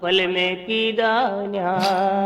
पल में की दान्या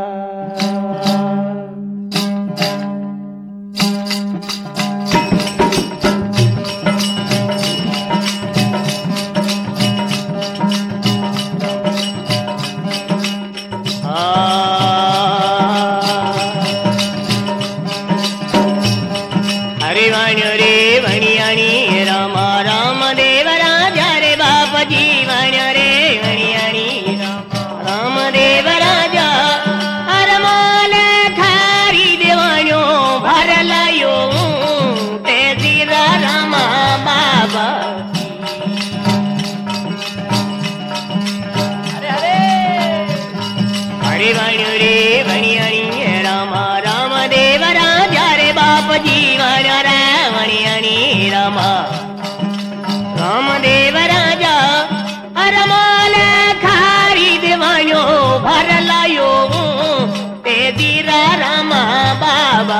रामदेव राजा अरमाल खारी देवायो भर लायो ते दीरा रामा बाबा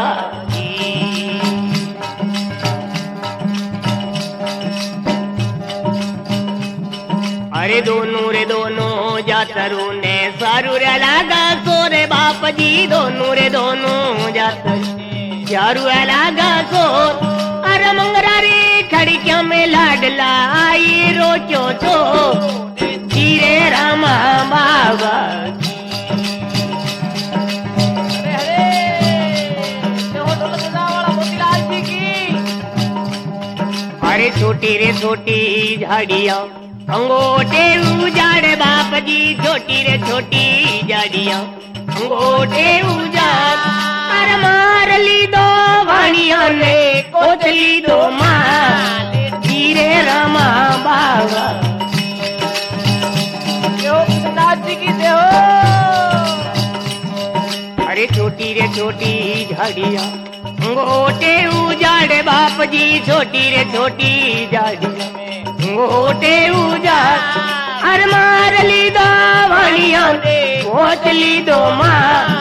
अरे दोनों रे दोनों जातरू ने सारू रे लागा सो रे बाप जी दोनों रे दोनों जातरू चारू लागा सो अरे मंगरा रे खड़किया में लाडला आई रोचो तो धीरे रामा बाबा अरे छोटी रे छोटी झाड़िया अंगोटे उजाड़ बाप जी छोटी रे छोटी झाड़िया अंगोटे उजाड़ अरे मार ली दो वाणिया ने कोचली दो मार धीरे रामा बाबा अरे छोटी रे छोटी झाड़िया अंगोटे उजाड़ बाप जी छोटी रे छोटी झाड़िया अंगोटे उजाड़ अरे मार ली दो वाणिया ने कोचली दो मार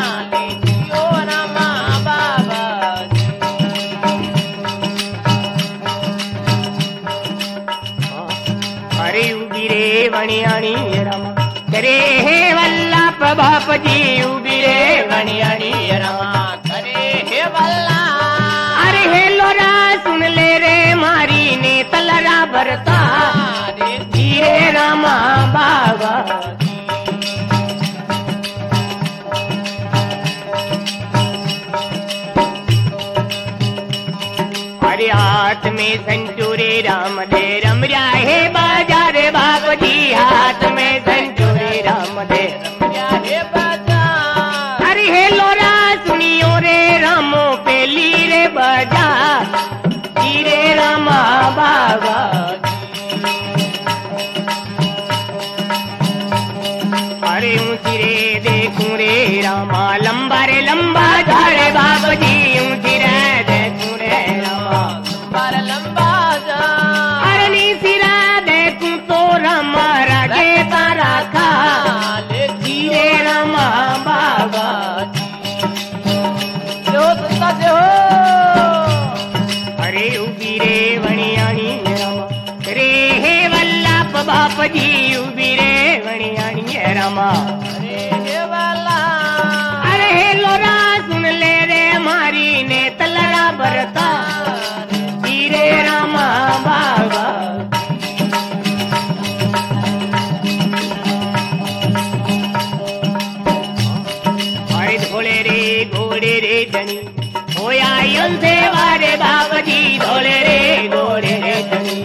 वणियाणी रामा करे हे वल्लभ बाप जी उबी रे वणियाणी रामा करे हे वल्ला अरे हे लोरा सुन ले रे मारी ने तलरा भरता धीरे रामा बाबा अरे हाथ में संचूरे राम दे रम रहे बाजार बाप जी हाथ में संचूरे राम दे रम रहे बाजार अरे हे लोरा सुनियो रे रामो पेली रे बाजार धीरे रामा बाबा अरे ऊँची रे देखूं रे रामा लंबा रे लंबा झाड़े बाप जी ऊँची रे देखूं रे रामा लंबा अरे सिरा देखूं तो रामा राजे तारा खा धीरे रामा बाबा जो अरे उबी रे वणियाणी रामा रे हे वल्लभ बाप जी उबी रे वणियाणी रामा अरे हे वल्ला अरे हे लोरा सुन ले रे मारी ने तलरा भरता धीरे रामा बाबा अरे धोले रे घोड़े रे धनी होया यंसे वारे बाबा जी धोले रे घोड़े रे धनी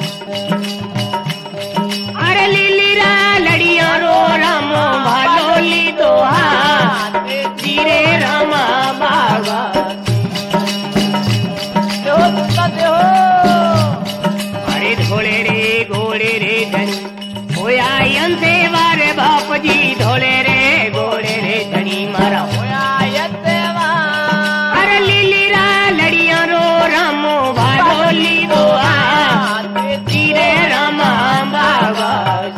अरे लीली रा लड़िया रो रामो भालो ली दो हाथ धीरे रामा बाबा अरे धोले रे घोड़े रे धनी होया यंसे वारे बाप जी धोले रे घोड़े रे धनी मारा होया यंसे अरे लीली रा लड़िया रो रामो भालो ली दो धीरे रामा बाबा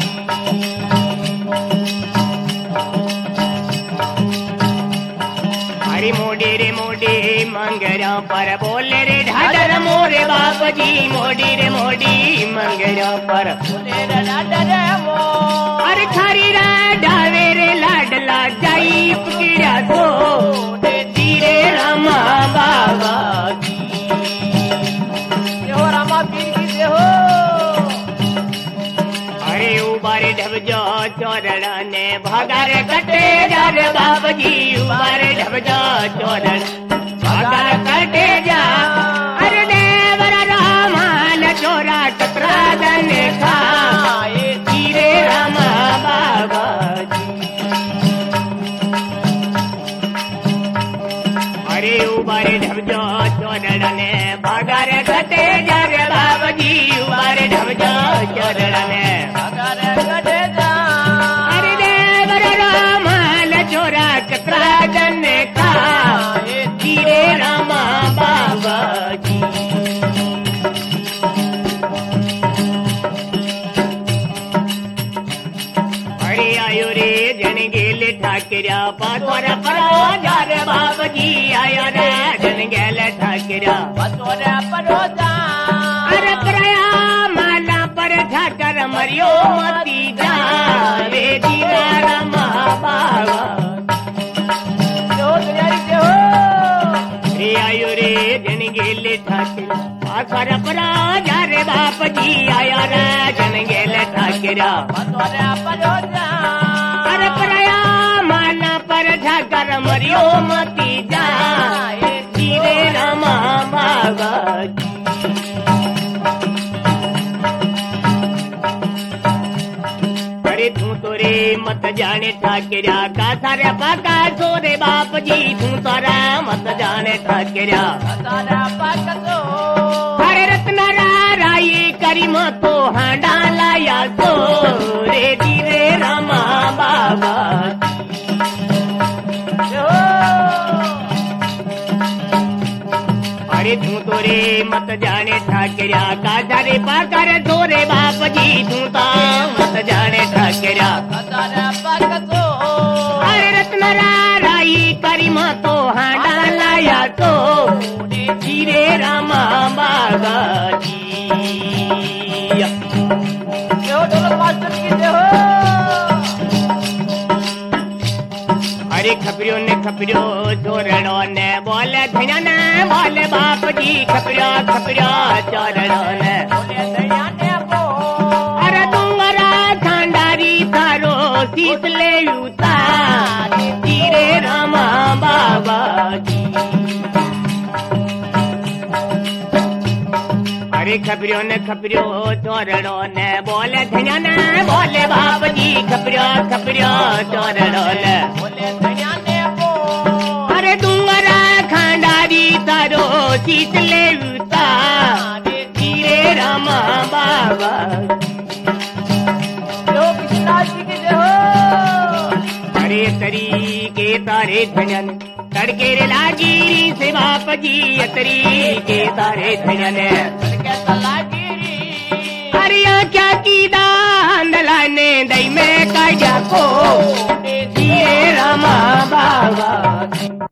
अरे मोडे रे मोडे मंगरा पर बोले रे ढाडर मोरे बाप जी मोडी रे मोडी मंगरा पर बोले रे ढाडर मो अरे थारी रा ढावे करी पकड़ा तो धीरे रामा बाबा की हो रामा पीर की जय हो। अरे उबारे ढब जा चौरण ने भागा रे कटे जा रे बाबा जी उबारे ढब जा चौरण भागा कटे जा अरे देवर रामा चोरा टकरा दने खा धीरे रामा बाबा जी अरे उबारे ढब जा चौरण ने भागा रे कटे जा रे बाबा जी उबारे ढब जा चौरण ने भागा रे कटे जा अरे देवर रामा चोरा टकरा दने खा धीरे रामा बाबा जी अरे आयो रे जन गेले ठाकरा पातोरा परा जा रे बाबा जी आयो रे जन गेले ठाकरा बतोरे परोजा अरे प्रया माला पर ठाकर मरियो मती जा रे धीरा रामा बाबा जो दुनियारी जय हो। रे आयो रे जन गेले ठाकरा पातोरा परा जा रे बाबा जी आयो रे जन गेले ठाकरा बतोरे परोजा अरे प्रया माला पर ठाकर मरियो मती जा धीरे रामा बाबा जी अरे तू तो रे मत जाने ठाकरा का सारे पाका सोरे बाप जी तू तारा मत जाने ठाकरा बतोरे पकतो हरे रत्न राई करी मतो हांडा लाया सो रे धीरे रामा बाबा जय हो। अरे तू तो रे मत जाने ठाकरा का सारे पाका रे सोरे बाप जी तू ता मत जाने ठाकरा बतोरे पकतो अरे रत्न राई करी मतो हांडा लाया तो धीरे रामा बाबा जी जय हो ढोलक मास्टर की जय हो। अरे खपरियो ने खपरियो चोरणो ने बोले धन्या ने बोले बाप जी खपरियो खपरियो चोरणो ने बोले दया ने बो अरे डूंगरा खांडारी थारो शीत ले उतार धीरे रामा बाबा जी अरे खपरियो ने खपरियो चोरणो ने बोले धन्या ने बोले बाप जी खपरियो खपरियो चोरणो ने बोले दया ने बो अरे डूंगरा खांडारी तारो शीत ले उतार धीरे रामा बाबा जो कृष्णा जी की जय हो। अरे तरी के तारे धनन तड़के रे लागिरी से बाप जी तरी के तारे धनन के तलागिरी अरे क्या की दान लाने दई में काजा को धीरे रामा बाबा